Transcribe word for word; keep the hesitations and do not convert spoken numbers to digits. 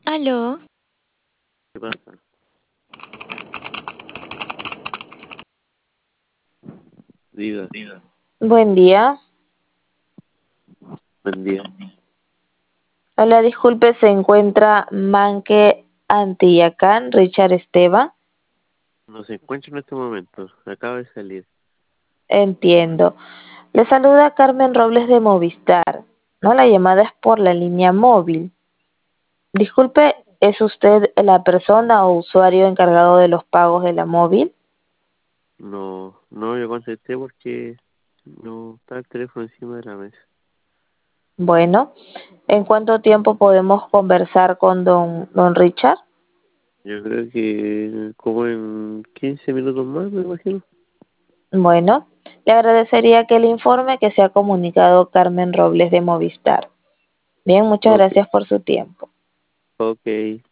Aló, ¿Qué pasa? Diga, buen día. buen día. Hola, disculpe, se encuentra Manque Antillacán, Richard Esteva. No se encuentra en este momento. Acaba de salir. Entiendo. Le saluda Carmen Robles de Movistar. No, la llamada es por la línea móvil. Disculpe, ¿es usted la persona o usuario encargado de los pagos de la móvil? No, no yo contesté porque no está el teléfono encima de la mesa. Bueno, ¿en cuánto tiempo podemos conversar con don, don Richard? Yo creo que como en quince minutos más, me imagino. Bueno, le agradecería que le informe que se ha comunicado Carmen Robles de Movistar. Bien, muchas Ok, gracias por su tiempo. ok.